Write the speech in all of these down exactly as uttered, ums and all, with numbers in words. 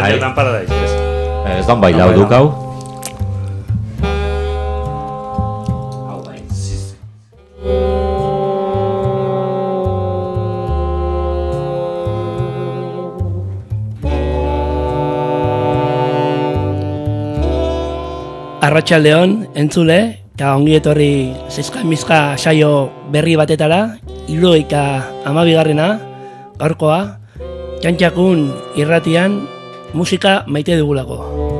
Stranger Than Paradise, ez? Ez dan bailau duk hau. Arratsaldeon, entzule, eta ongi etorri zeizka-mizka saio berri batetara, hirurogeita hamabigarrena, gaurkoa, txantxakun irratian musika maite dugulako.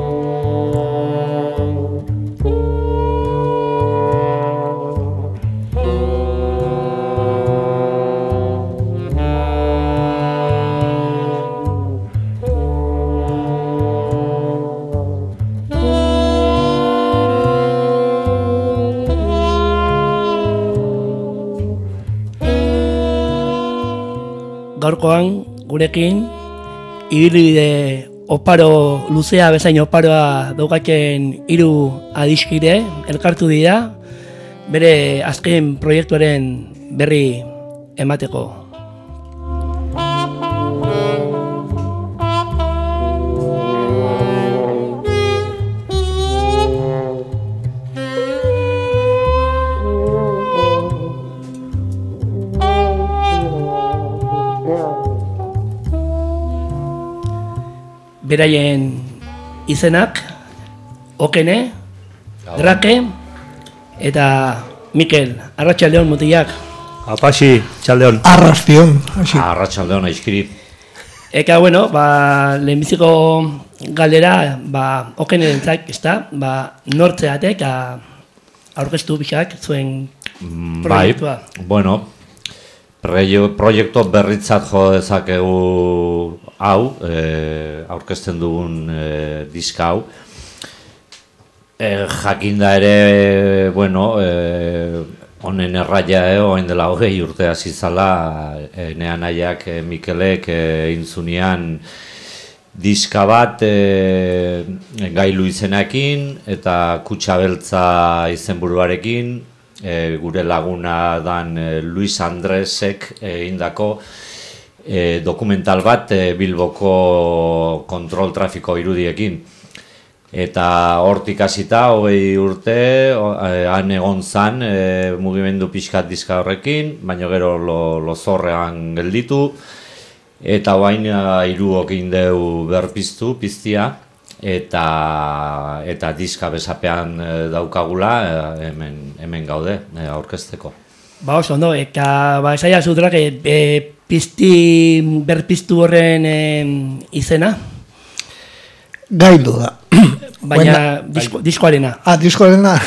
Gaurkoan, gurekin, ibilbide oparo luzea bezain oparoa daukaten hiru adiskide elkartu dira, bere azken proiektuaren berri emateko. Beraien izenak, Okene, Drake eta Mikel. Arratsaldeon mutilak. Apaxi, txaldeon. Arrastion. Arratsaldeon aizkiri. Eka, bueno, ba, lehenbiziko galdera, ba, Okenerentzak, ezta, ba, nortzeatek, aurkeztu bixak zuen proiektua. Bai, bueno, proiektu berritzat jo dezakegu hau, e, aurkezten dugun e, diska hau. E, jakinda ere, bueno, e, honen erraia e, oain dela hogei urte hasi zala, e, nea nahiak e, Mikelek egin e, zunean diska bat e, Gailu izenakin eta Kutxa Beltza izenburuarekin, e, gure laguna dan e, Luis Andresek egindako E, dokumental bat e, Bilboko kontrol trafiko irudiekin. Eta hortik hasita, hogei urte, e, han egon zan e, mugimendu pixkat diska horrekin, baina gero lo, lozorrean gelditu, eta bain hiruok indeu berpiztu, piztia, eta, eta diska besapean e, daukagula, e, hemen, hemen gaude, e, aurkezteko. Ba oso, ondo, eta ba, esaia zutrak, e, e, pizti berpiztu horren e, izena? Gailu da. Baina disko, diskoarena. Ah, diskoarena?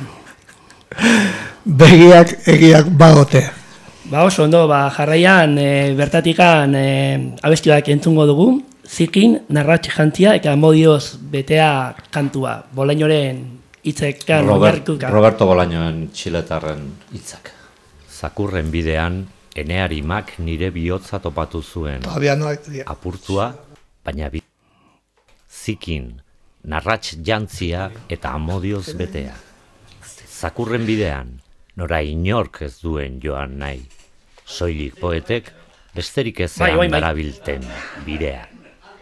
Begiak egiak bagote. Ba oso, ondo, ba, jarraian e, bertatikan e, abestioak entzungo dugu, Zikin, Narratx jantzia, eta Modioz betea kantua, Bolainoren hitzekan Robert, Roberto Bolainoen txiletarren hitzak. Zakurren bidean, Enearimak nire bihotza topatu zuen. Apurtua, baina bi... Zikin, Narratx jantzia eta Amodioz betea. Zakurren bidean, nora inork ez duen joan nahi. Soilik poetek, besterik ezean darabilten bidean.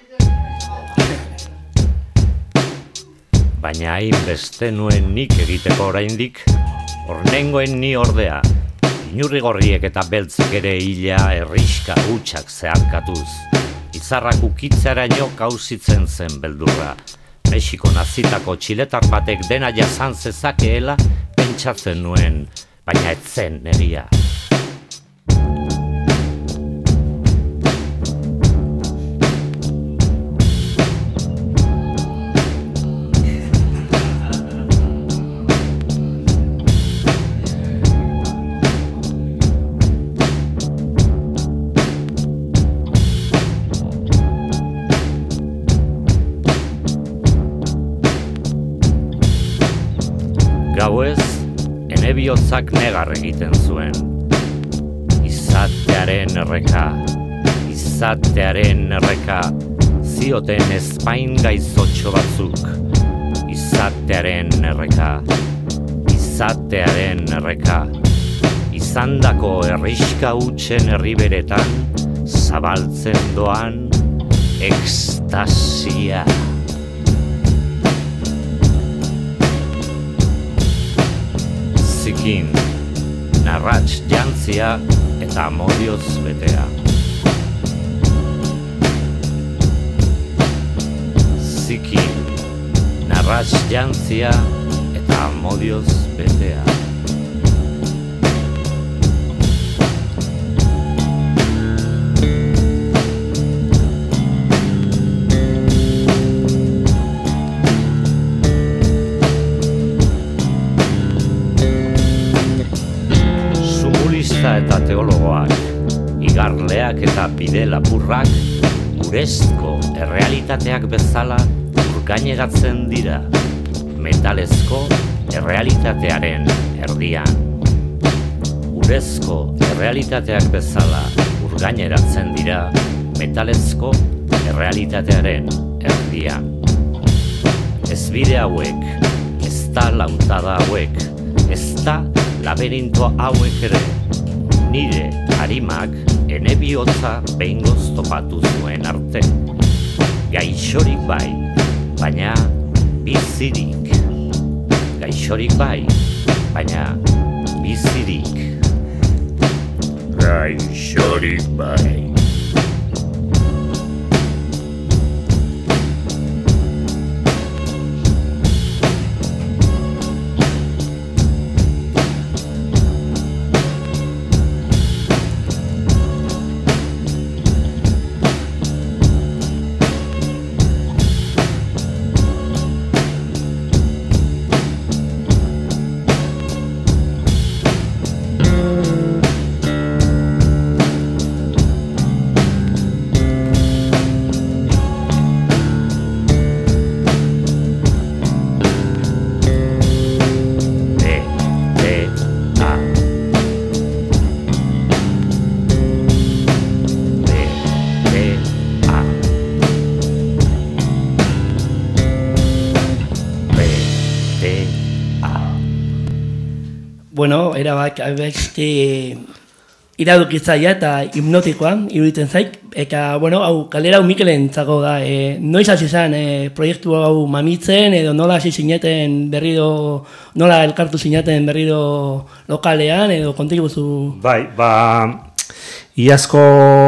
Baina hain beste nuen nik egiteko oraindik, hornengoen ni ordea, inurrigorriek eta beltzek ere hila erriska hutsak zeharkatuz. Izarrak ukitzaraino kauzitzen zen beldurra. Mexiko nazitako txiletar batek dena jasan zezakeela pentsatzen nuen, baina ez zen egia. Gauez, ene bihotzak negar egiten zuen. Izatearen erreka, izatearen erreka, zioten ezpain gaizotxo batzuk. Izatearen erreka, izatearen erreka, izandako herriska hutsen herriberetan, zabaltzen doan, ekstasia. Zikin, narrats jantzia eta amodioz betea. Zikin, narrats jantzia eta amodioz betea. Eta teologoak, igarleak eta bide lapurrak, urezko errealitateak bezala urgaineratzen dira, metalezko errealitatearen erdian. Urezko errealitateak bezala urgaineratzen dira, metalezko errealitatearen erdian. Ez bide hauek, ez da lautada hauek, ez da laberinto hauek ere, nire harimak ene bihotza behingoz topatu zuen arte. Gaixorik bai, baina bizirik. Gaixorik bai, baina bizirik. Gaixorik bai. Bueno, erabak abesti iradukitzaia eta hipnotikoa iruditzen zaik. Eta, bueno, hau, kalera hau Mikelen zago da. E, noiz hasi zen e, proiektu hau mamitzen, edo nola hasi zineten berriro, nola elkartu zineten berriro lokalean, edo kontik guzu? Bai, ba, iazko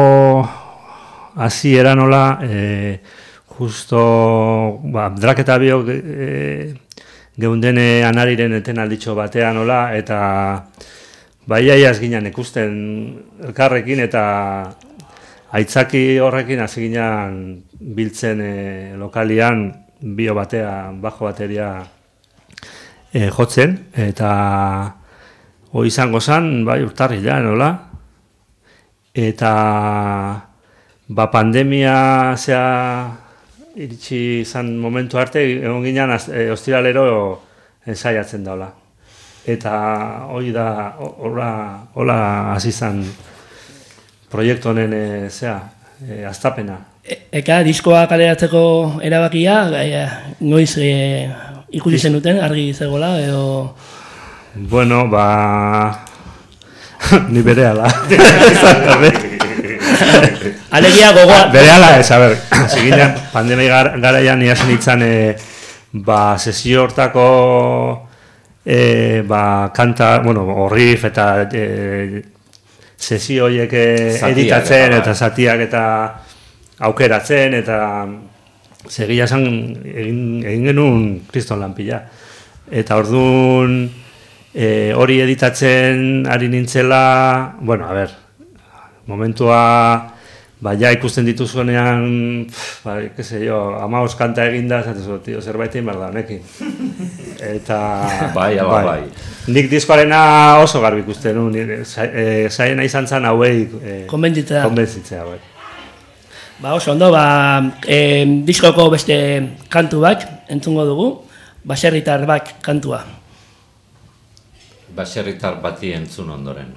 hasi era nola, e, justo, ba, drak eta biok, e, geundene anariren eten alditxo batean nola, eta baiaiaz ginen ikusten elkarrekin, eta aitzaki horrekin hasi ginen biltzen e, lokalian bio batean, bajo bateria e, jotzen, eta hoi izango zen, bai, urtarrila, nola, eta ba, pandemia zea iritsi izan momentu arte, egon ginen e, ostiralero ensaiatzen daula. Eta hori da, hola, hola hasi izan proiektu honen e, zea, e, aztapena. E, eka, diskoa kaleratzeko erabakia, e, noiz e, ikusi zenuten, argi zegoela, edo... Bueno, ba... ni berehala. Alegia gogoa. Berehala, ez, a ber, ziginean, pandemia gar, garaian iazen itzan, e, ba, sesio hortako e, ba, kanta, bueno, horrif eta e, sesio horiek editatzen eta zatiak eta aukeratzen, eta segia esan egin, egin genuen kriston lanpila. Eta orduan e, hori editatzen ari nintzela, bueno, a ber, momentua, ba, ja ikusten dituzuenean, ba, que se yo, amaos kanta eginda, zatezu, tio, zerbait egin behar da, honekin. Eta... bai, ala, bai. Nik diskoarena oso garbi ikusten nu, e, zaiena izan zen hauei... E, konbentzitzea. Konbentzitzea, bai. Ba, oso ondo, ba, e, diskoko beste kantu bat entzungo dugu, baserritar bat kantua. Baserritar bati entzun ondoren.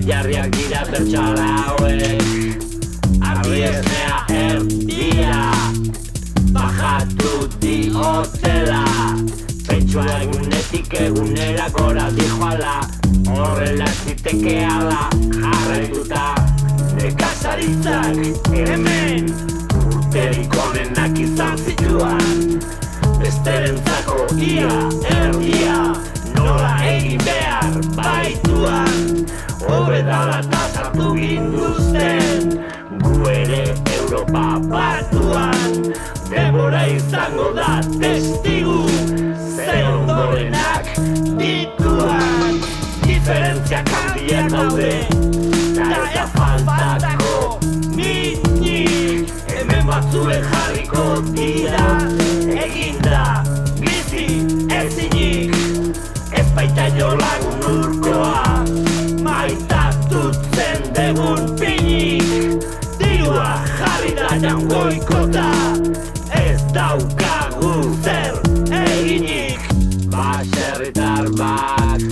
jarriak dira pertsala hauek. Arri esnea erdia, bajatu diotela. Pentsua egunetik egunera gora dijoala, horrela zitekeala jarraituta. Nekazaritzak hemen urterik onenak izan zituan, besterentzako ia erdia nola egin behar baituan. Hobedala eta sartu ginduzten gu ere Europa batuan. Denbora izango da testigu zer ondorenak dituan. Diferentziak handiak daude eta eta faltako minik. Hemen batzuen jarriko dira eginda bizi ezinik. Ez baita jo lagun urkoa maitatutzen degun pinik. Dirua jarri da jangoikota, ez daukagu zer eginik. Baserritar bat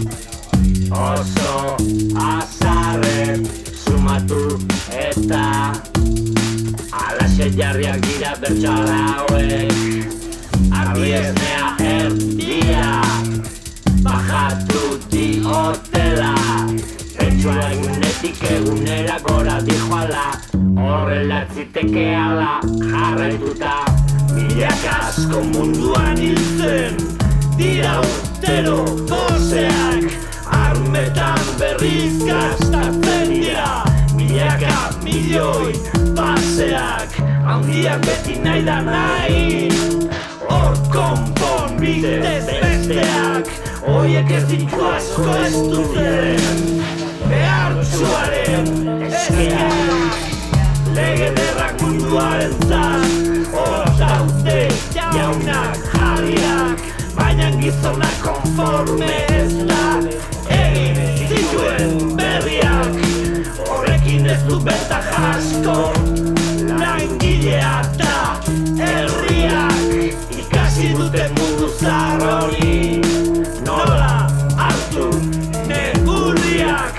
oso azarren sumatu eta alaxe jarriak dira pertsala hauek. Arri esnea erdia, bajatu diotela. Pentsua egunetik egunera gora dijoala, horrela zitekeala jarraituta. Milak asko munduan hiltzen dira urtero goseak, armetan berriz gastatzen dira milaka milioi baseak. Handiak beti nahi da nahi, hor konpon bidez besteak. Oiek ez ditu asko ez duten behartzuaren eskeak. Lege derrak munduaren zan, hor daute jaunak jarriak. Baina gizonak konforme ez da egin zituen berriak. Horrekin ez du betak asko langilea eta herriak. Ikasi duten mundu zahar hori nola hartu negurriak.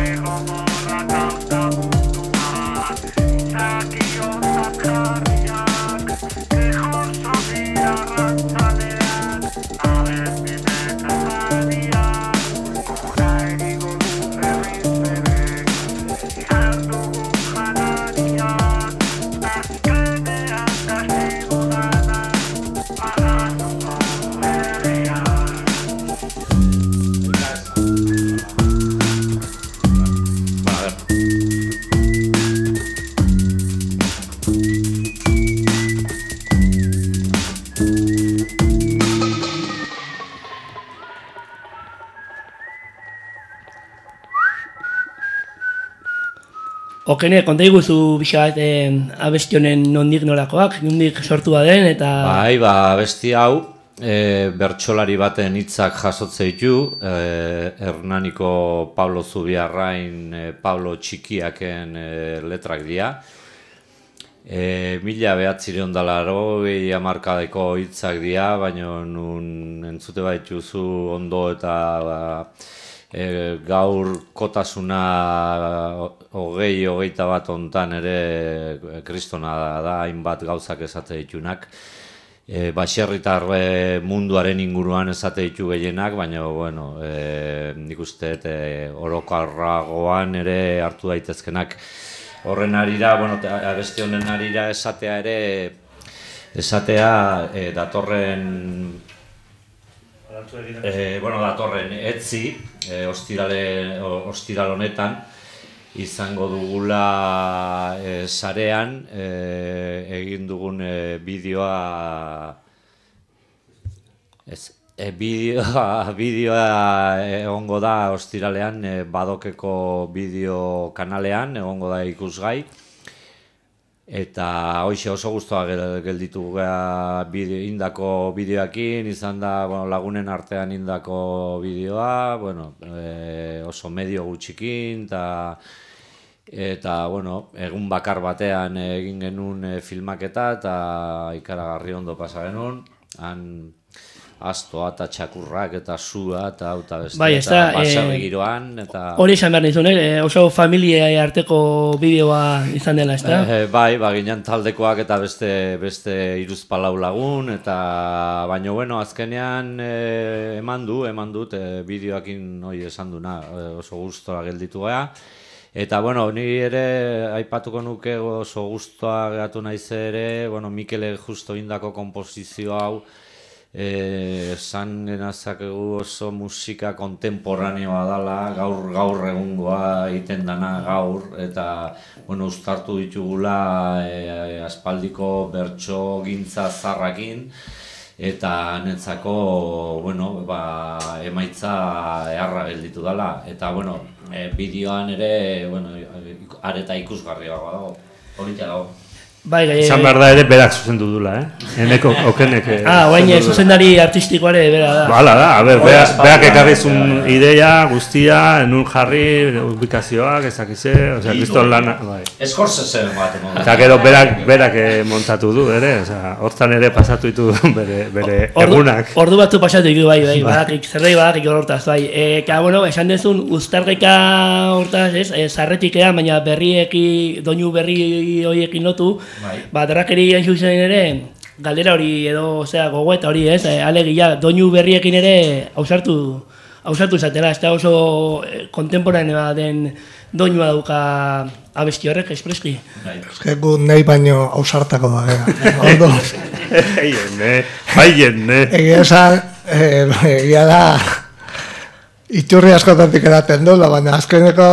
Okene, konta iguzu pixka bat abestionen nondik nolakoak, nondik sortu baden eta... Bai, ba, abesti hau, e, bertsolari baten hitzak jasotze ditu, e, Hernaniko Pablo Zubiarrain, e, Pablo Txikiaken e, letrak dira. E, mila behatzireun da laurogei hamarkadeko hitzak dira, baina nun entzute baituzu ondo eta... Ba, E, gaur kotasuna hogei, hogeita bat ontan ere kristona da, da hainbat gauzak esate ditunak. E, baserritar munduaren inguruan esate ditu gehienak, baina bueno, e, nik uste e, orokarragoan ere hartu daitezkenak. Horren arira, bueno, abesti honen arira esatea ere, esatea e, datorren... E, bueno, datorren etzi, e, ostirale, ostiral honetan, izango dugula e, sarean, e, egin dugun e, bideoa, ez, e, bideoa, bideoa egongo da ostiralean, e, Badokeko bideo kanalean, egongo da ikusgai. Eta hoxe oso guztua gelditu gara bideo, indako bideoakin, izan da bueno, lagunen artean indako bideoa, bueno, e, oso medio gutxikin, eta, eta bueno, egun bakar batean egin genuen e, filmaketa, eta ikaragarri ondo pasa genuen. Han astoa eta txakurrak eta sua eta hau eta beste, Bai, ez da, eta baserri eh, giroan, eta... Hori esan behar nizun, eh? Oso familia arteko bideoa izan dela, ez da? Eh, bai, ba, ginen taldekoak eta beste beste hiruzpalau lagun, eta baina, bueno, azkenean eh, eman du, eman dut, eh, bideoakin hori esan duna, eh, oso gustora gelditu gara. Eta, bueno, ni ere aipatuko nuke oso gustoa geratu naiz ere, bueno, Mikele justo indako konposizio hau, esan genazakegu oso musika kontemporaneoa dela, gaur gaur egungoa egiten dana gaur, eta, bueno, uztartu ditugula e, aspaldiko bertso gintza zarrakin, eta netzako, bueno, ba, emaitza eharra gelditu dela, eta, bueno, e, bideoan ere, bueno, areta ikusgarria dago, polita dago. Bai, gai... Izan behar da ere berak zuzendu dula, eh? Eneko, okenek... Ah, oain zuzendari artistikoare bera da. Bala da, a ber, berak, berak ekarrizun ideia, guztia, enun jarri, ubikazioak, ezakize, osea, kriston lana... Bai. Eskorzezen bat, no? Eta gero berak, berak montatu du, ere, osea, hortan ere pasatu ditu bere, bere Ordu, egunak. ordu batzu pasatu ditu, bai, bai, badakik, zerbait badakik hortaz, bai. E, ka, bueno, esan dezun, uztargaika hortaz, ez, e, zarretikea, baina berrieki, doinu berri horiekin lotu, Bai. Ba, darrakeri hain zuzen ere, galdera hori edo, osea, gogoeta hori, ez, e, alegia, doinu berriekin ere ausartu, ausartu izatela, ez da oso kontemporanea den doinua dauka abesti horrek, espreski. Eske gu nahi baino ausartako da, gara. Ondo, Haien, ne, haien, ne. egia esan, eh, egia da, iturri askotatik edaten dola, baina azkeneko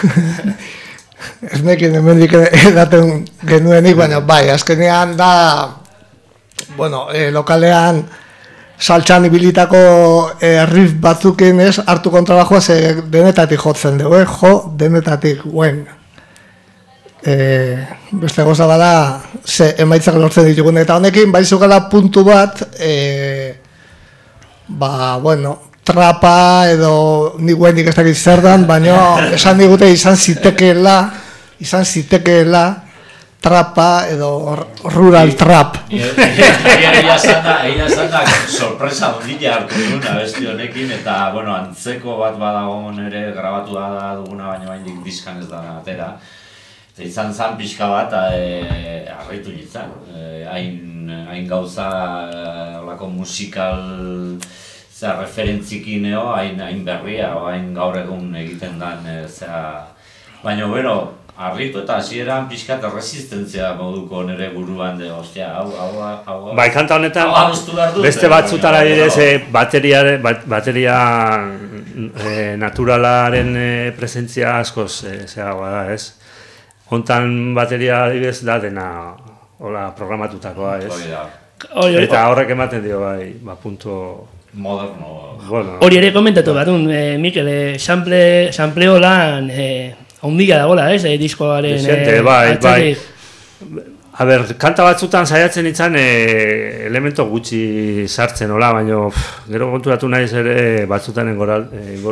ez nekin hemendik edaten genuenik, baina bai, azkenean da, bueno, eh, lokalean saltxan ibilitako eh, riff batzukin ez, hartu kontrabajoa ze denetatik jotzen dugu, eh? Jo, denetatik, guen. Eh, beste goza bada, ze emaitzak lortzen ditugun, eta honekin, bai zugala puntu bat, eh, ba, bueno, trapa edo nik guendik ez dakit zer dan, baina esan digute izan zitekeela, izan zitekeela trapa edo rural trap. Egia esan da, egia esan da, sorpresa ondila hartu duguna besti honekin, eta, bueno, antzeko bat badago ere grabatu da duguna, baina baindik diskan ez da atera. Eta izan zan pixka bat, e, harritu nintzen, e, hain, hain gauza, olako musikal, zera referentzikin eo, hain, hain berria, hain gaur egun egiten dan, e, zera... Baina, bueno, harritu eta hasieran pixkat resistentzia moduko nire buruan de, ostia, hau, hau, hau... Bai, kanta honetan, hau abestu behar dut, beste batzutara adibidez, eh, bateria, bat, bateria eh, naturalaren eh, presentzia askoz eh, zehagoa da, ez? Hontan bateria adibidez da dena, hola, programatutakoa, ez? Hori da, Hori, hori, Eta horrek ematen dio, bai, ba, punto... moderno. Bueno, hori ere komentatu behar duen, eh, Mikel, eh, sample, sampleo lan eh, ondia dagoela, ez, eh, diskoaren... Dezente, bai, bai. A ber, kanta batzutan saiatzen itzan e, elemento gutxi sartzen, hola, baina gero konturatu naiz ere batzutan engoral...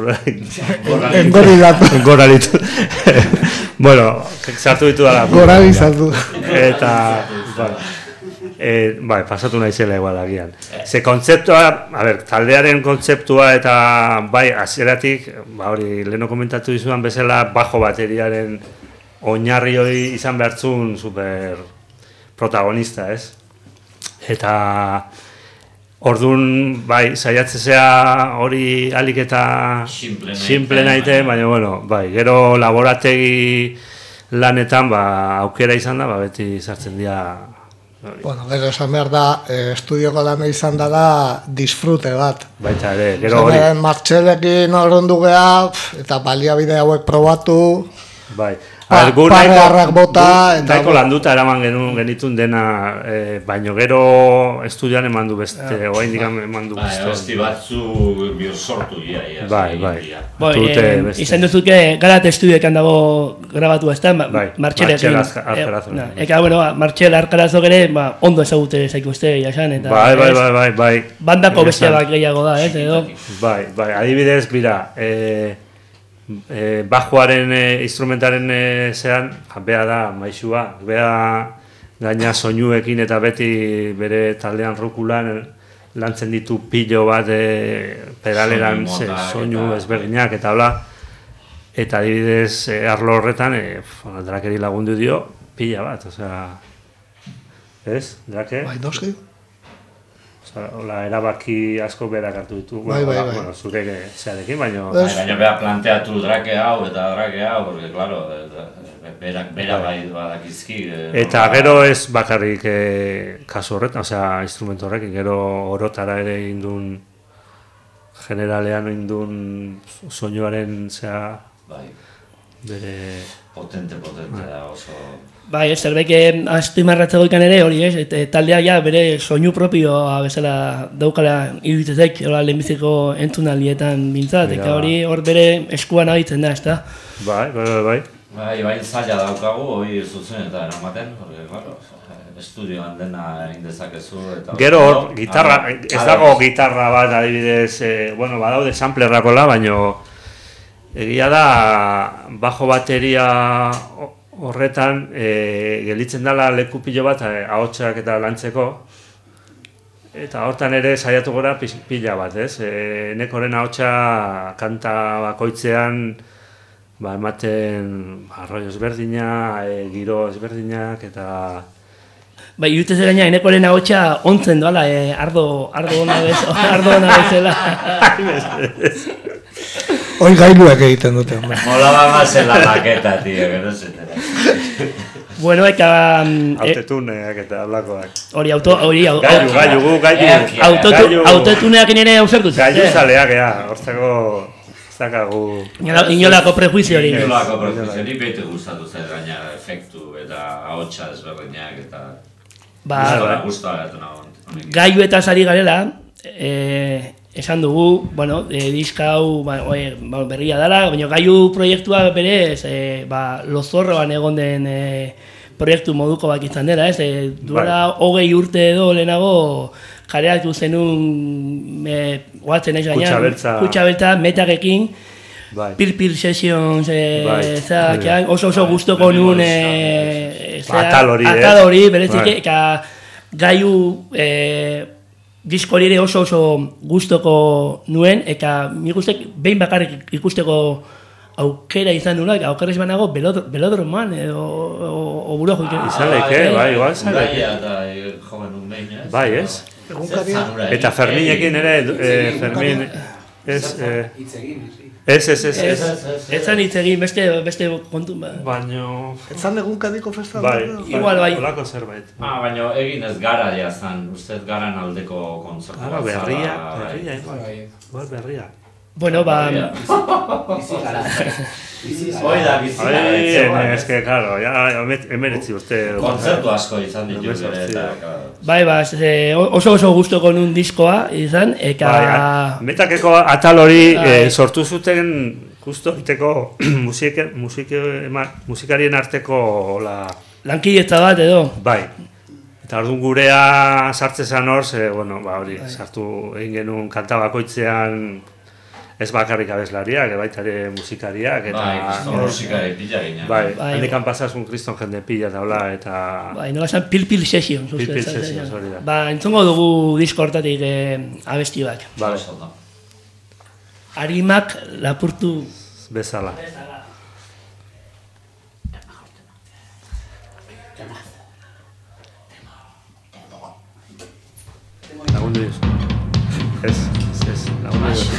Engorilatu. Engoralitu. Bueno, sartu ditu dala. Goralizatu. Eta, bai, e, bai, pasatu naizela igual agian. Ze kontzeptua, a ber, taldearen kontzeptua eta bai, hasieratik, ba hori, leheno komentatu dizudan bezala, bajo bateriaren oinarri hori izan behartzun super protagonista, ez? Eta ordun bai, saiatzea hori alik eta Simple simple nahi, naite, baina bueno, bai, gero laborategi lanetan ba aukera izan da, ba beti sartzen dira hori. Bueno, gero esan behar da, eh, estudioko lana izan dela disfrute bat. Baita ere, gero hori. Zene, Martxelekin orrondu geha, eta baliabide hauek probatu, Bai. Pa- A ber, gu pargarrak nahiko- bota, gu eta nahiko bo- landuta eraman genuen genitun dena, eh, baino gero estudian eman du beste, oraindik eman du Bai, beste. abesti batzu bio sortu ia, ia. Bai, bai. Bai, Dute eh, beste. izan duzuke Garat estudioekan dago grabatu ez da, ma, Bai, Martxelekin. Martxel Azka- Alcarazo. Eh, na, eka, bueno, ba, Martxel Alcarazok ere, ba, ondo ezagute zaiku uste, jasan, eta... Bai, bai, ez, bai, bai, bai. Bandako Egia bestia esan. bat gehiago da, ez, edo... Bai, bai, adibidez, bira, eh, eh, bajoaren eh, instrumentaren eh, zean, bea da, maixua, bea gaina soinuekin eta beti bere taldean rukulan lantzen ditu pilo bat e, pedaleran Soinu ze, motak soinu eta- ezberdinak eta bla. Eta adibidez e, arlo horretan, e, Drakeri lagundu dio, pila bat, osea... Ez, Drake? Bai, noski. Osea, hola, erabaki asko berak hartu ditu. Bai, bai, bai. Bueno, zure zearekin, baina... Ez. Bai, baina beha planteatu drake hau eta drake hau, porque, claro, berak bera bai badakizki. eh, Eta nola- gero ez bakarrik e, kasu horretan, osea, instrumento horrekin, gero orotara ere indun, generalean indun soinuaren, zea, Bai, bere... potente, potente da oso... Bai, ez, zerbait azpimarratzeko ikan ere hori, ez, et, taldea ja bere soinu propioa bezala daukala iruditzetek, hola lehenbiziko entzunaldietan bintzat, Mira. eta hori hor bere eskuan abitzen da, ezta? Bai, bai, bai, bai. Bai, bai, zaila daukagu, hori zuzen eta eramaten, porque, claro, estudioan dena egin dezakezu eta... Gero hor, No, gitarra, a- ez a- dago gitarra bat adibidez, e, bueno, badaude samplerrakola, baino egia da bajo bateria horretan e, gelditzen dela leku pilo bat e, ahotsak eta lantzeko, eta hortan ere saiatu gora pis- pila bat, ez? E, nekoren ahotsa kanta bakoitzean ba, ematen arroio ezberdina, e, giro ezberdinak, eta... Bai, iruditze gaina enekoren ahotsa ontzen doala, e, ardo, ardo ona bez, ardo ona bezala. Hoi gailuak egiten dute, hombre. Molaba más en la maqueta, tío, que no se entera. Bueno, eta mm, e, Autotuneak eta hablakoak. hori auto, hori au- Gailu, gailu, gu, gailu. Eaki, autotu, Gailu- autotuneak ere ausartuz. Gailu zaleak, ea, hortzeko zakagu... Inola- Inolako prejuizio hori. Inolako profesio, ni bete gustatu zait gaina efektu eta ahotsa ezberdinak eta... Ba, Gustora, gustora gatu nago honekin. gailu eta sari garela, e, esan dugu, bueno, e, diska hau ba, oe, ba, berria dela, baina gailu proiektua berez, e, ba, lozorroan egon den e, proiektu moduko bak izan dela, ez? E, duela hogei urte edo lehenago jareatu zenun, e, oatzen ez Kutxa gainean, beltza. kutxa beltza, metakekin, Bai. Pil-pil sessions, e, Bai, zakean, oso oso gustoko nun e, zera, Atal hori, eh? atal hori, berezik, Bai. eta gaiu e, disko hori ere oso oso gustoko nuen, eta nik ustek behin bakarrik ikusteko aukera izan nula, aukera izan nago belod, belodroman edo o, o buro joik. Izan leike, bai, igual izan leike. Gaia eta eh, joven un behin, ez? Bai, ez? Egunkaria. Eta Ferminekin ere, eh, Fermin... Ez, eh, ez, ez, ez, ez. Ez zan hitz egin beste, beste kontu, ba. Baino... Etzan egunkadiko festa? Bai, Igual bai. Olako zerbait. Ah, baina egin ez gara jazan, uste garan aldeko kontzertu Ara, bat berria, zara, bai. berria, igual. Igual berria. Bueno, ba, Hoi da, bizi gara, Ai, etxean, es que, claro, ya emeretzi urte. kontzertu asko izan ditu Hemezortzi. ere, eta, claro. bai, ba, ze, oso oso gustoko nun diskoa izan, eta... Bai, metakeko atal hori Bai. eh, sortu zuten justo egiteko musik, musik, ema- musikarien arteko la, Lankidetza bat edo. bai. Eta orduan gurea sartze zan hor, ze, bueno, ba, hori, sartu egin genuen kanta bakoitzean ez bakarrik abeslariak, baita ere musikariak, eta... Bai, kriston hor- musikari pila ginen. Bai, Bai. handikan pasasun kriston jende pila eta hola, eta... Bai, nola esan pil-pil sessions. uste, Pil-pil esan sessions, zen. hori da. Ba, entzungo dugu disko hortatik eh, abesti bat. Vale, Oso ondo. Arimak lapurtu... bezala. Lagundu dizu. Ez, ez, ez, lagundu dizu.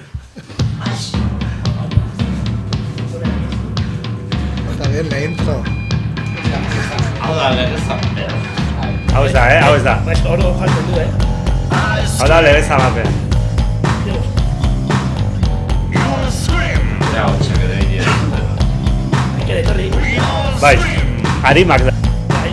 Está bien, la intro. Hau da, legezapea. Hau ez da, eh? Hau ez da. Ba, esko, hor jartzen du, eh? Hau da legeza mapea. Ja, hotxak ere egin. Ekere, etorri. Bai, arimak da. Bai.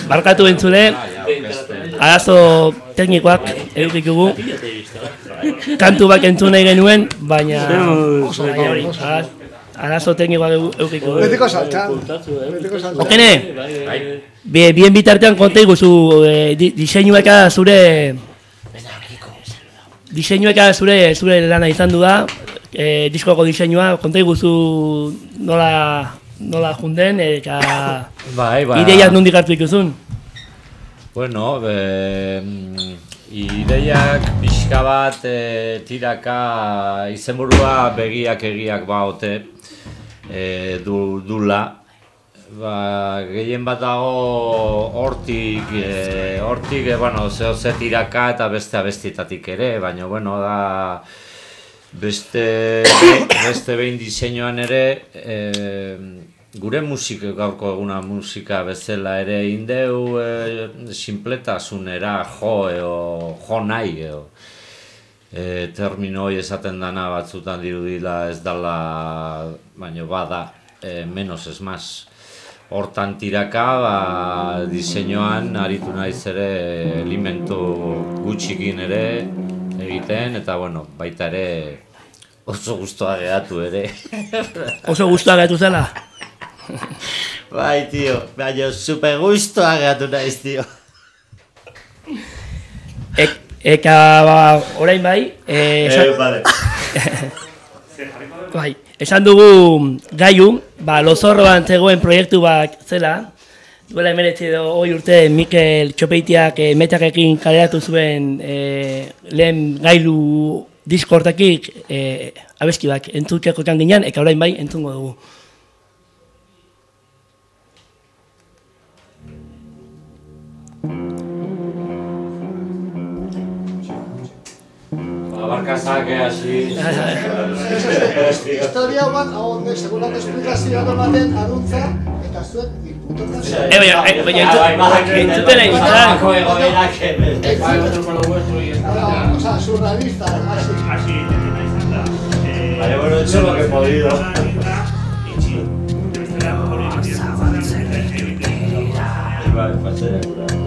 barkatu entzule, arazo teknikoak edukikugu. Kantu bak entzun nahi genuen, baina... baina hori, araz- arazo teknikoak edukikugu. Betiko saltzan. Betiko saltzan. Okene, bi- bien bitartean konta iguzu, eh, di- diseinueka zure... Diseinueka zure zure lana izan du da, eh, diskoko diseinua, konta iguzu nola, nola junden, eta Bai, bai. ideiak nondik hartu ikuzun. Bueno, be, ideiak pixka bat e, tiraka izenburua begiak egiak baote e, du, dula. Ba, gehien bat dago hortik, e, hortik, e, bueno, zeo ze tiraka eta beste abestietatik ere, baina, bueno, da beste, beste behin diseinuan ere, e, gure musika, gaurko eguna musika bezala ere indeu e, sinpletasunera jo eo, jo nahi eo. E, termino hori esaten dana batzutan dirudila ez dala, baina bada, e, menos es más. Hortan tiraka, ba, diseinuan aritu naiz ere elementu gutxikin ere egiten, eta bueno, baita ere oso gustoa geratu ere. Oso gustoa gaitu zela. Bai, tio, baina super gustoa geratu naiz, tio. Ek, eka, ba, orain bai, eh, esan, bale. bai, esan dugu gaiu, ba, Lozorroan zegoen proiektu bat zela, duela emeretzi edo hoi urte Mikel Txopeitiak eh, metakekin kaleratu zuen eh, lehen gailu disko hortakik eh, abeski bak entzuteko kan ginen, eka orain bai entzungo dugu. Abarkazak hasi. Historia bat, hau honek, segurako esplikazioa ematen aruntza, eta zuek diputotan. Eh, baina, eh, baina entzu- entzuten nahi izan. Osa, surrealista, hasi. Baina, bueno, he hecho lo que he podido. Bai, pasera.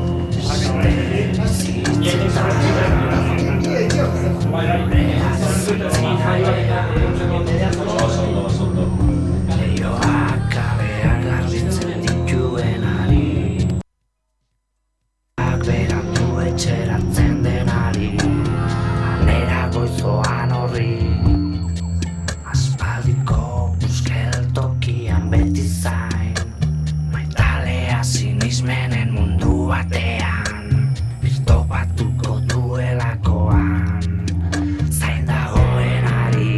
Oso ondo, oso ondo. Etxeratzen denari, alera goizoan horri, aspaldiko buskel tokian beti zain, maitalea sinismenen mundu batean, birtopatuko duelakoan, zain dagoenari.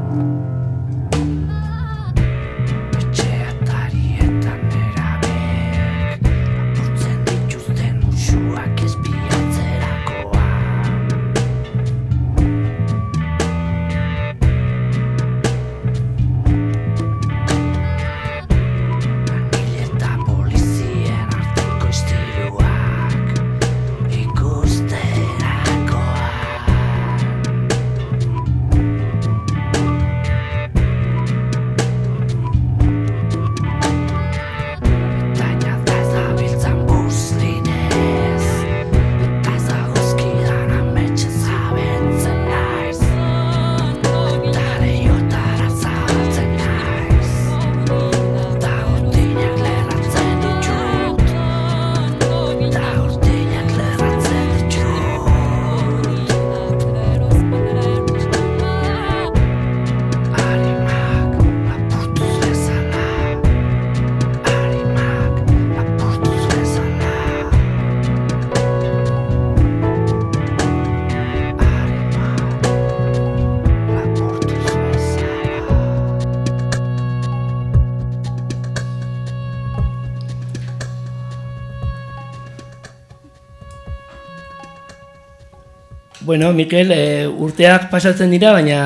Bueno, Mikel, e, urteak pasatzen dira, baina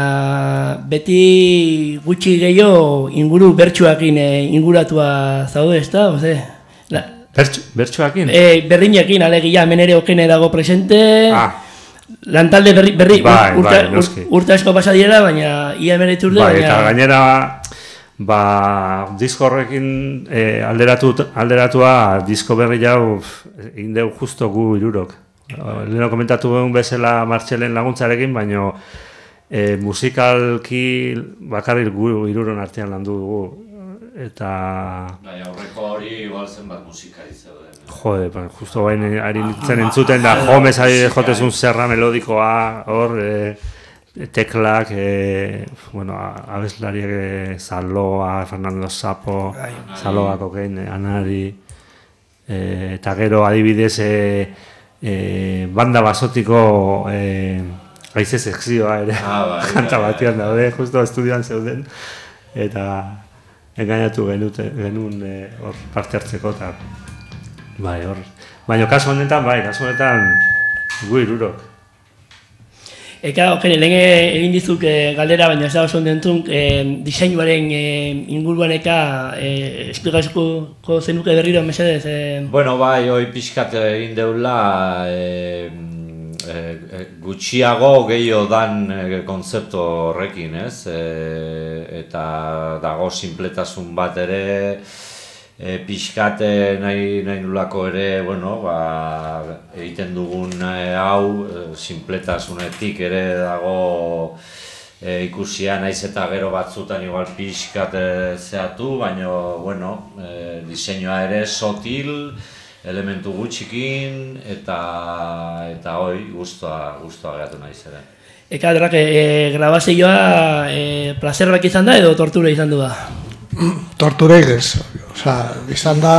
beti gutxi gehiago inguru bertsuakin e, inguratua zaude, ezta? Oze, la, Bertsu, bertsuakin? E, berdinekin, alegia, hemen ere okene dago presente, Ah. lantalde berri, berri Bai, urte, bai, noski. urte asko pasa direla, baina ia emeretz urte, Bai, baina... eta gainera, ba, disko horrekin e, alderatu, alderatua disko berri jau egin deu justo gu irurok. Leheno komentatu behun bezala Martxelen laguntzarekin, baina e, musikalki bakarrik gu iruron artean landu dugu. Eta... Bai, aurreko hori igual zenbat musikari zeuden. Jode, ba, justo bain ari nintzen entzuten da, jomez ari jotezun zerra melodikoa, hor, e, teklak, e, bueno, abeslariak e, Zaloa, Fernando Sapo, Zaloak okein, Anari, e, eta gero adibidez e, e, banda basotiko e, aize sekzioa ere, Ah, bai, kanta bai, batean daude, justo estudioan zeuden, eta engainatu genute, genuen e, hor parte hartzeko, eta bai, hor. Baina kasu honetan, bai, kasu honetan gu irurok. Eka, okene, lehen egin dizuk e, galdera, baina ez da oso ondentzun, e, diseinuaren e, inguruan eka e, esplikazko zenuke berriro, mesedez? E... Bueno, bai, hoi pixkat egin deula, e, e, gutxiago gehiago dan e, kontzeptu horrekin, ez? E, eta dago sinpletasun bat ere, e, pixkat nahi, nahi nulako ere, bueno, ba, egiten dugun e, hau, e, sinpletasunetik ere dago e, ikusia, naiz eta gero batzutan igual pixkat e, zehatu, baina, bueno, e, diseinua ere sotil, elementu gutxikin, eta eta hoi guztua, guztua geratu naiz ere. Eka, drak, e, grabazioa e, placer bak izan da edo tortura izan du da? Tortureik ez, oza, izan da,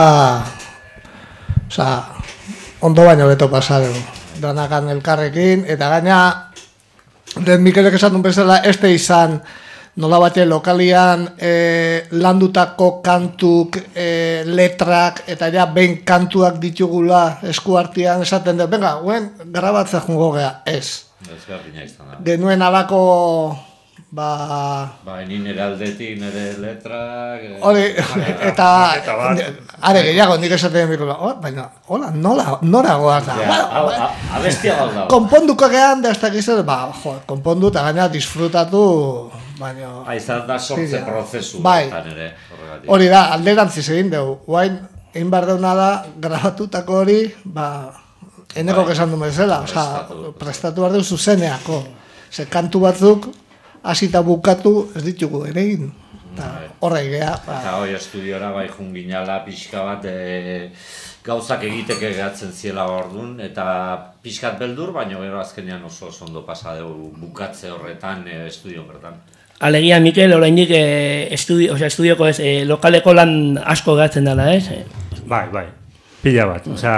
oza, ondo baino beto pasadu, danakan elkarrekin, eta gaina, den Mikelek esan duen bezala, este izan, nola bate lokalian e, landutako kantuk, e, letrak, eta ja behin kantuak ditugula eskuartian esaten dut, venga, guen, grabatzea jungo gea, ez. Ezberdina izan da. Genuen alako, ba... Ba, nire nire aldetik, nire letrak... Hori, eta, are gehiago, nik esaten mikrola, oh, baina, hola, nola, nora goaz da. Ja, hau, abestia bat dago. Konponduko gehan, da ez dakiz, ba, jo, konpondu eta gaina disfrutatu, baina... Ha, izan da sortze Sí, ja. prozesu Bai. horretan ere, horregatik. Hori da, alderantziz egin dugu, guain, egin behar deuna da, grabatutako hori, ba, eneko Bai. esan du bezala, oza, Prestatu. prestatu behar dugu zuzeneako. Ze kantu batzuk, hasita bukatu, ez ditugu ere egin. Eta horrek geha, ba, Eta hoi estudiora bai junginala pixka bat e, gauzak egiteke gehatzen ziela ordun eta pixkat beldur, baina gero azkenean oso oso ondo pasa dugu bukatze horretan e, estudio bertan. Alegia, Mikel, oraindik e, estudio, osea, estudioko ez, e, lokaleko lan asko gatzen dela, ez? Bai, bai, pila bat. Osea,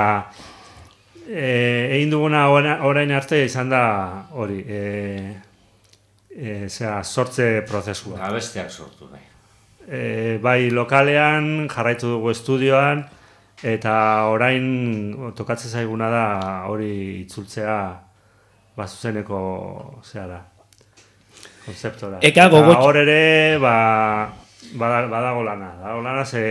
e, egin duguna ora- orain arte izan da hori. E, e, zera, sortze prozesua. Abestiak sortu bai. E, bai lokalean, jarraitu dugu estudioan, eta orain tokatzen zaiguna da hori itzultzea ba zuzeneko zera konzeptora. Eka gogo hor ere ba, bada, badago lana, badago lana ze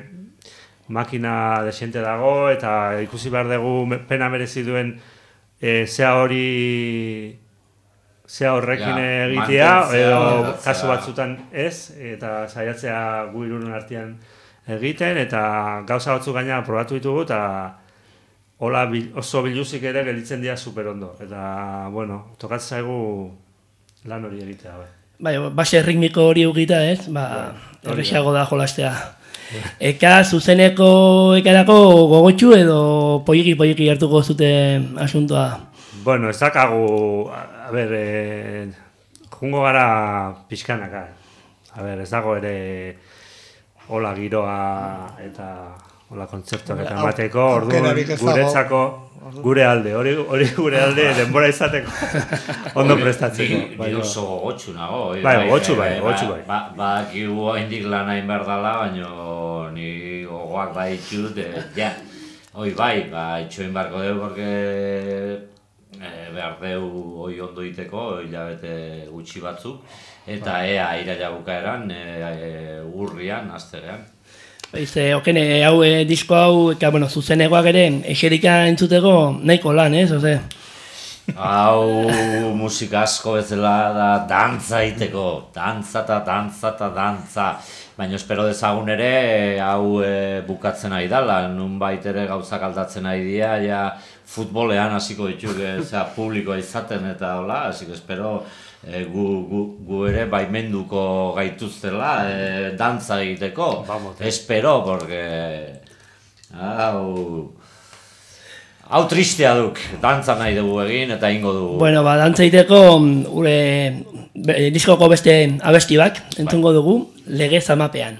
makina desente dago eta ikusi behar dugu pena merezi duen e, zea hori zea horrekin Ja, egitea mantentzea, edo mantentzea. kasu batzutan ez eta saiatzea gu hirurun artean egiten eta gauza batzuk gaina probatu ditugu eta hola bil, oso biluzik ere gelditzen dira super ondo eta bueno, tokatzen zaigu lan hori egitea bai. Bai, base ritmiko hori egita, ez? Ba, hori erresago da jolastea. Eka zuzeneko ekarako gogotxu edo poliki poliki hartuko zute asuntoa. Bueno, ez dakagu, a, a ber, e, jungo gara pixkanaka. A ber, ez dago ere hola giroa eta hola kontzertuak eta Au- emateko, aukerarik orduan ez dago. guretzako gure alde, hori hori gure alde denbora izateko ondo prestatzeko. Ni, ni oso gogotxu nago. hori Bai, gogotxu bai, gogotxu bai. Ba, ba, kigu haindik lan hain behar dela, baina ni gogoak bai itxut, e, ja. Hoi bai, ba, itxoin barko dugu, porque e, behar dugu hoi ondo iteko, hilabete gutxi batzuk, eta ea iraila bukaeran, e, e, urrian, azterean. Baize, okene, hau e, disko hau, eka, bueno, zuzenegoak ere, eserika entzuteko nahiko lan, ez? Oze, Hau musika asko bezala da dantza iteko, dantza eta dantza eta dantza. Baina espero dezagun ere, hau e, bukatzen ari dala, nunbait ere gauzak aldatzen ari dira, ja futbolean hasiko dituk, e, zera, publikoa izaten eta hola, hasi que espero e, gu, gu, gu ere baimenduko gaituztela e, dantza egiteko. Vamos, eh. Espero, porque hau... Hau tristea duk, dantza nahi dugu egin eta ingo dugu. bueno, ba, dantza egiteko, gure be, diskoko beste abesti bak, entzungo dugu, lege zamapean.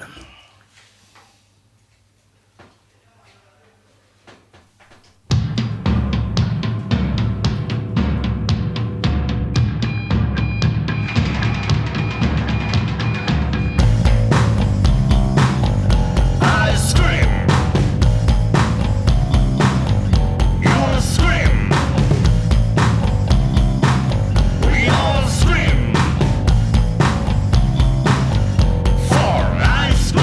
I scream. You all scream. We all scream. For I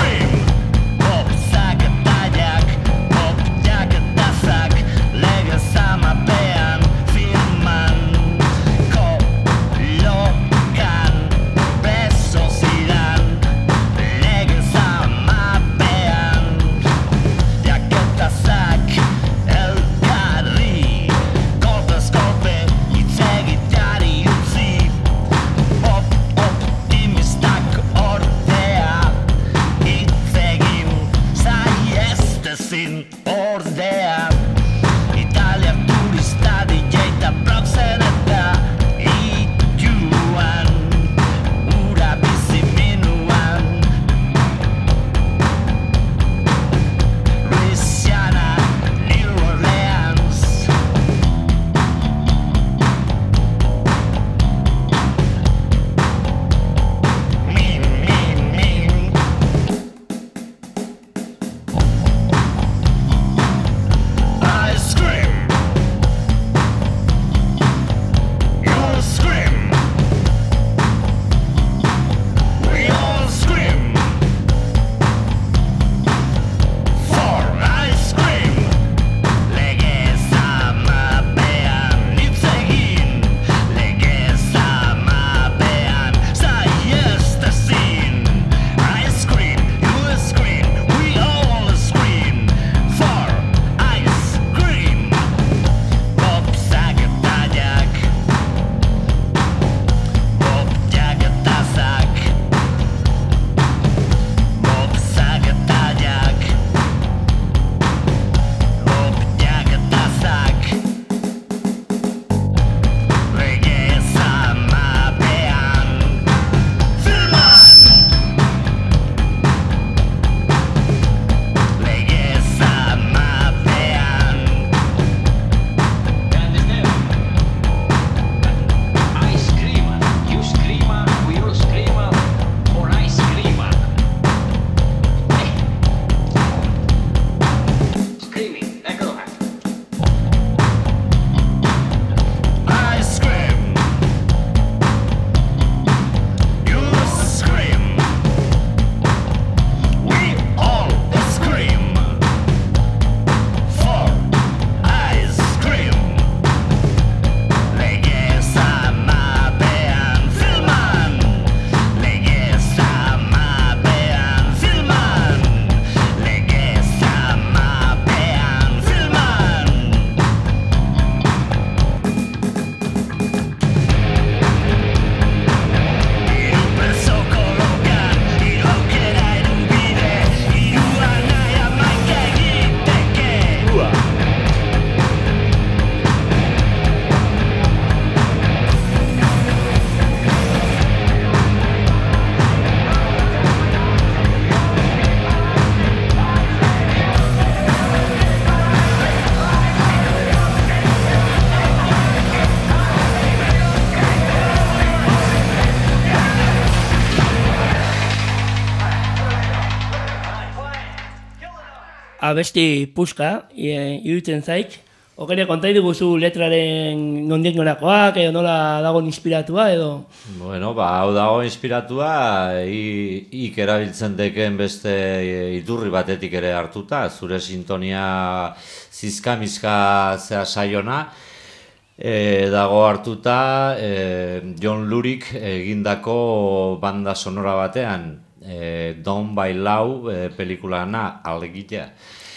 abesti puska, e, iruditzen zaik. Okere, kontai diguzu letraren nondik norakoak, edo nola dago inspiratua, edo... Bueno, ba, hau dago inspiratua, i, ik erabiltzen deken beste iturri batetik ere hartuta, zure sintonia zizka-mizka zea saiona, e, dago hartuta e, John Lurik egindako banda sonora batean, e, Don't Bailau e, pelikulana alegitea.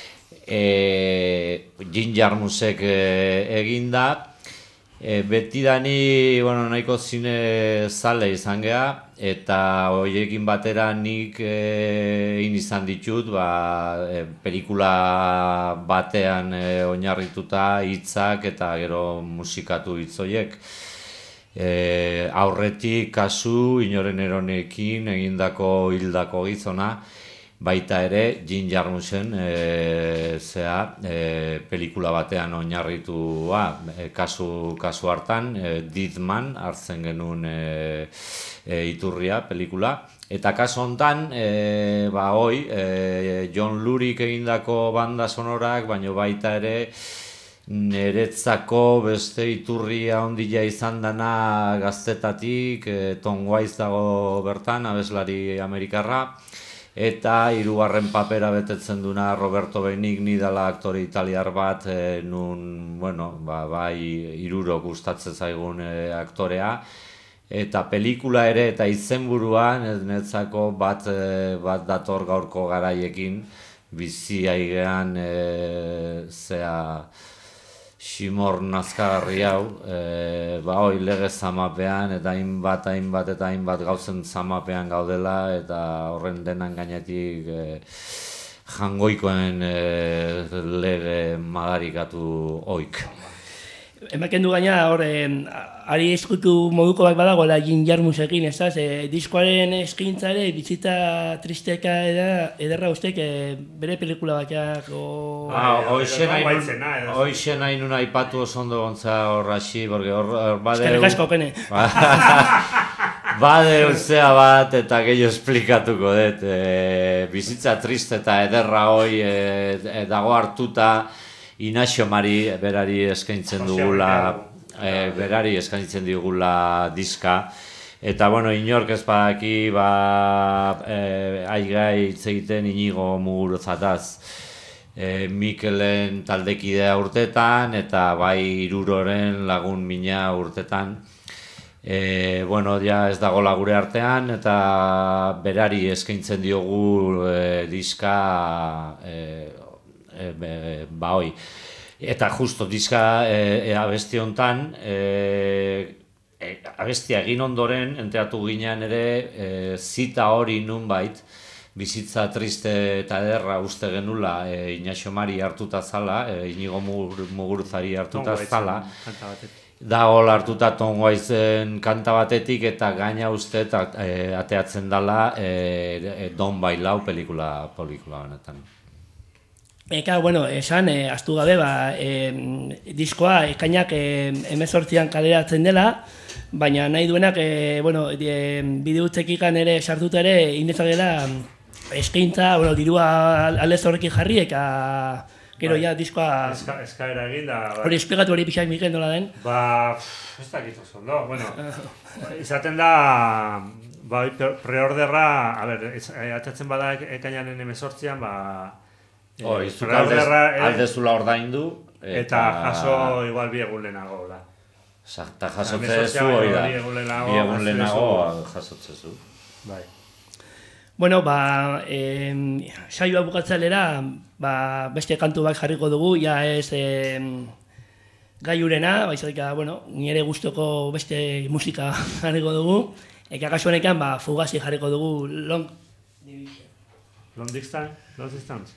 E, Jim Jarmusek e, eginda, e, betidani, bueno, nahiko zine zale izan geha, eta horiekin batera nik e, egin izan ditut, ba, e, pelikula batean e, oinarrituta hitzak eta gero musikatu hitz horiek. E, aurretik kasu inoren eronekin egindako hildako gizona, baita ere Jim Jarmusen e, zea e, pelikula batean oinarritua e, kasu, kasu hartan e, Deadman hartzen genuen e, e, iturria pelikula, eta kasu hontan e, ba hoi e, John Lurik egindako banda sonorak, baino baita ere niretzako beste iturria handia izan dana gaztetatik, e, Tom Waits dago bertan, abeslari amerikarra, eta hirugarren papera betetzen duna Roberto Benigni dela aktore italiar bat, e, nun, bueno, ba, bai hiruro gustatzen zaigun e, aktorea, eta pelikula ere eta izenburuan netzako bat, e, bat dator gaurko garaiekin, bizi aigean e, zea ximor nazkagarri hau, e, ba hoi lege zamapean eta hainbat, hainbat eta hainbat gauzen zamapean gaudela, eta horren denan gainetik e, jangoikoen e, lege madarikatu oik. Emaken du gaina, hor, eh, ari eskutu moduko bat badagoela Jim Jarmusekin, ez da? E, diskoaren eskintza ere, bizitza tristeka eda, ederra ustek e, bere pelikula bateak, o... Ah, hoxe nahi nun aipatu oso ondo gontza horraxi, porque hor, hor badeu... Eskerrik asko, pene. Badeu zea bat, eta gehiago esplikatuko dut. E, bizitza triste eta ederra hoi e, e, dago hartuta, Inaxio Mari berari eskaintzen dugula, e, berari eskaintzen digula diska, eta bueno, inork ez badaki, ba, e, aigai hitz egiten Inigo Muguruzataz, e, Mikelen taldekidea urtetan, eta bai hiruroren lagun mina urtetan. E, bueno, ja ez dagoela gure artean, eta berari eskaintzen diogu e, diska, e, E, be, ba hoi. Eta justo diska e, e, abesti hontan, e, e, abestia egin ondoren, enteratu ginean ere, e, zita hori nunbait, bizitza triste eta ederra uste genula, e, Inaxio Mari hartuta zala, e, Inigo Muguruzari hartuta zala, da hol hartuta Tom Waitsen kanta batetik, eta gaina uste eta, e, ateatzen dela e, e, Don't Bailau pelikula, pelikula honetan. Eka, bueno, esan, e, astu gabe, ba, e, diskoa ekainak e, hemezortzian kaleratzen dela, baina nahi duenak, e, bueno, e, bideutzekikan ere sartuta ere, indezagela eskaintza, bueno, dirua aldez horrekin jarri, eka gero ja diskoa... Eska, eskaera egin da... Hori esplikatu hori pixak Mikel nola den? Ba, ez dakit oso ondo, bueno, izaten da... Ba, preorderra, a ber, atatzen bada ekainaren hemezortzian, ba... Oh, izuk aldezula ordaindu eta, eta jaso igual bi egun lehenago da. Eta jasotzezu hori da. Bi egun lehenago jasotzezu. Bai. Bueno, ba, eh, saioa bukatzalera, ba, beste kantu bat jarriko dugu, ja ez eh, gaiurena, baizik, bueno, nire gustoko beste musika jarriko dugu, eka kasu honetan, ba, Fugazi jarriko dugu, Long Division. Long Distance? Long Distance?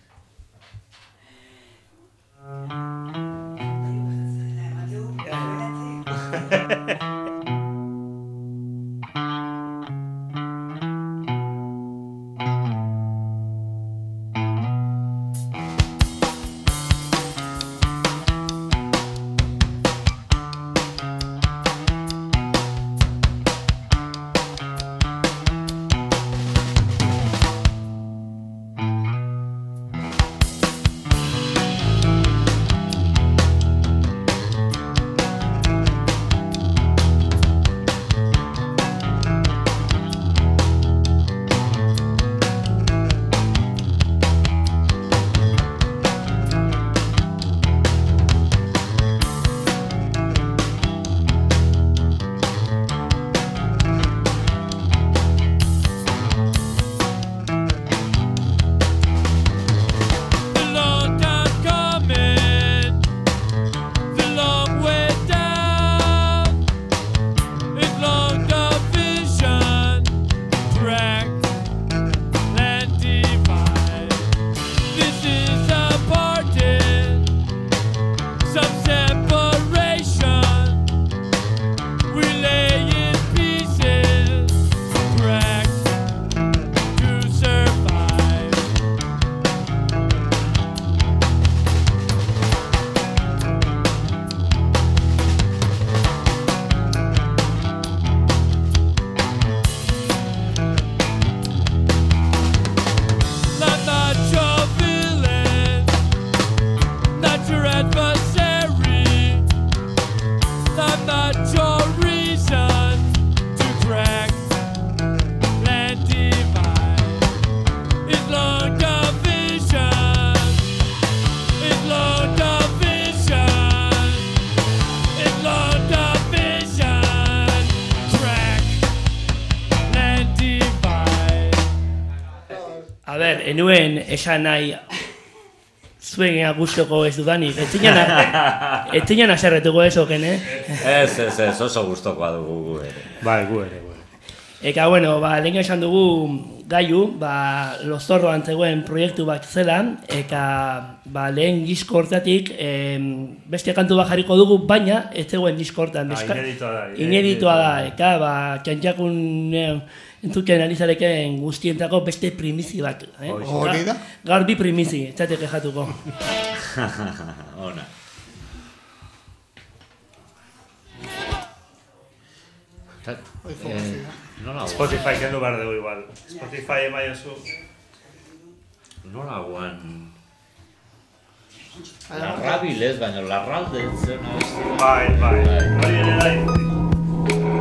A ber, enuen esan nahi zuen guztoko ez dudanik. Ez zinan aserretuko ezoken, eh? Ez, ez, ez, oso gustokoa dugu gu ere. Bai, gu ere, gu ere. Eka, bueno, ba, lehen esan dugu gaiu, ba, Lozorroan zegoen proiektu bat zela, eka, ba, lehen disko hortatik eh, beste kantu bat jarriko dugu, baina ez zegoen disko hortan. Ah, ineditoa da. Ineditoa da, eka, ba, txantxakun eh, entzuten alizareken guztientako beste primizi bat. Eh? Hori da? Gaur bi primizi, ez zatek ejatuko. Ona. Ta- eh, Nola guan? Spotify kendu behar dugu igual. Spotify emaio zu. Nola guan? Larrabil ez, baina larralde zen abesti. Bai, bai. Hori ere bai.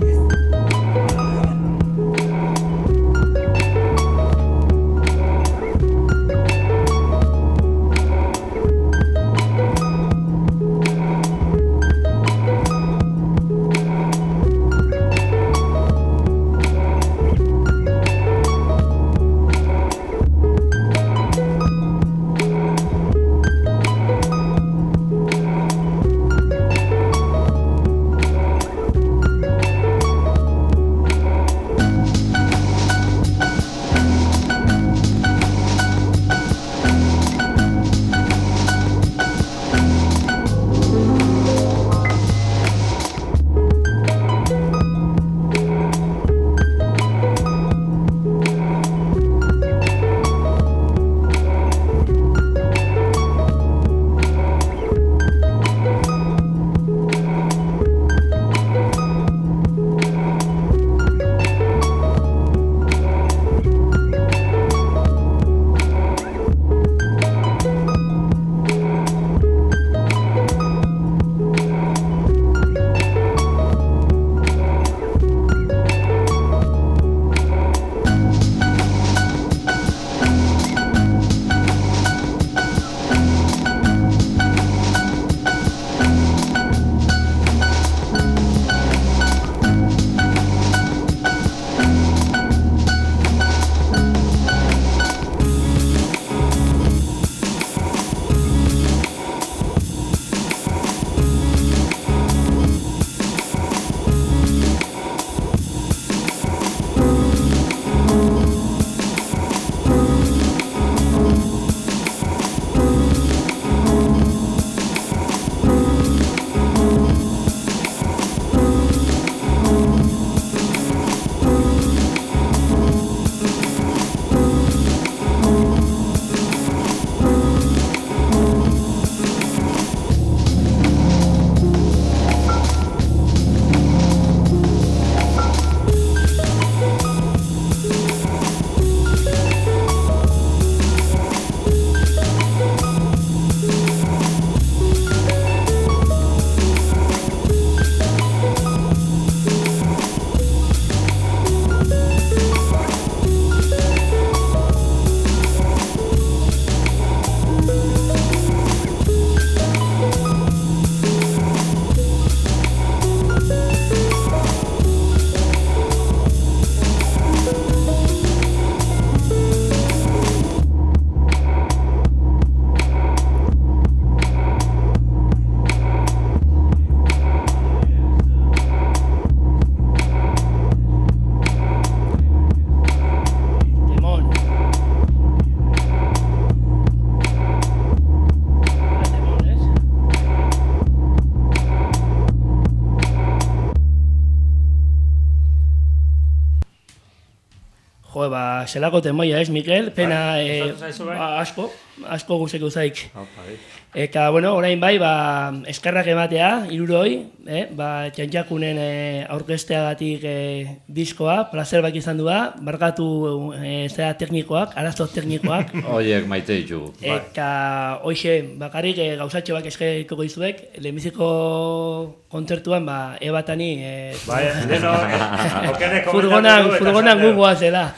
Jo, ba, zelako temoia ez, Mikel, pena Bai, eh, gustatu zaizu, bai? ba, asko, asko guzteko zaik. Bai. Eka, bueno, orain bai, ba, eskerrak ematea, iruroi, eh, ba, txantxakunen eh, aurkesteagatik eh, diskoa, placer bak izan du da, barkatu eh, zera teknikoak, arazo teknikoak. Oiek maite ditugu. Eta, hoxe, bakarrik eh, gauzatxo bak eskeriko izuek, lehenbiziko kontzertuan, ba, ebatani, eh, Bai, leno, okenek furgonan, komentatu eta furgonan esan dut. gugoa zela.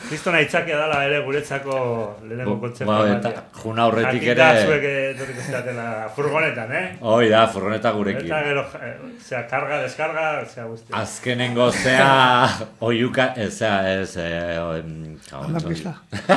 Kristona itzakia dala ere guretzako lehenengo kontzertu Ba, eta juna aurretik ere... Jakinda zuek etorriko zeatela furgonetan, eh? Hoi da, furgoneta gurekin. Eta gero, eh, zera, karga, deskarga, zera guzti. Azkenengo zea, oiuka, ez, zea, ez, eh, em, Hala pizta.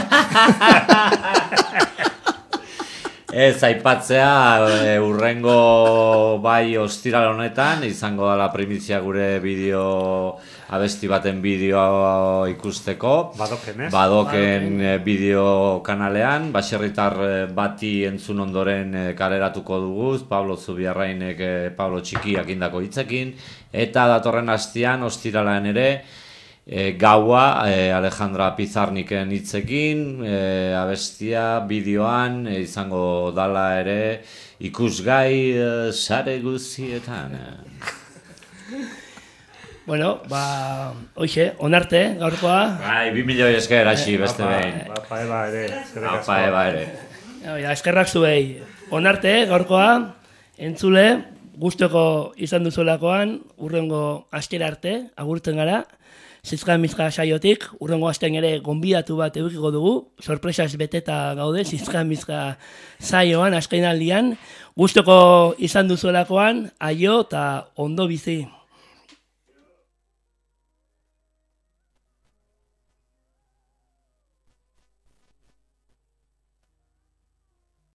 Ez, aipatzea, e, urrengo bai ostiral honetan, izango da la primizia gure bideo, abesti baten bideoa ikusteko. Badoken, ez? Badoken e, bideo kanalean, baserritar e, bati entzun ondoren e, kaleratuko dugu, Pablo Zubiarrainek e, Pablo Txikiak indako hitzekin, eta datorren astean ostiralean ere, E, gaua e, Alejandra Pizarniken hitzekin, e, abestia bideoan e, izango dala ere ikusgai e, sare guztietan. Bueno, ba, hoxe, onarte, gaurkoa. Bai, bi milioi esker hasi beste behin. Apa eba ere, eskerrik asko. Apa eba ere. Ja, eskerrak zuei. Onarte, gaurkoa, entzule, gustoko izan duzulakoan, urrengo astera arte, agurtzen gara. Zizka mizka saiotik, urrengo astean ere gonbidatu bat edukiko dugu, sorpresaz beteta gaude, zizka mizka saioan, askenaldian, gustoko izan duzuelakoan, aio eta ondo bizi.